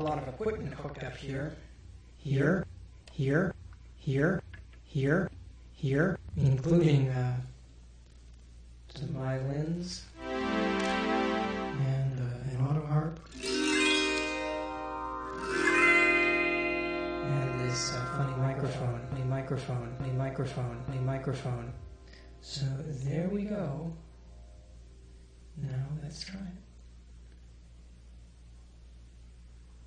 lot of equipment hooked up here. Here, here, here, here, here, including some violins and an auto harp and this funny microphone. So there we go. Now let's try it.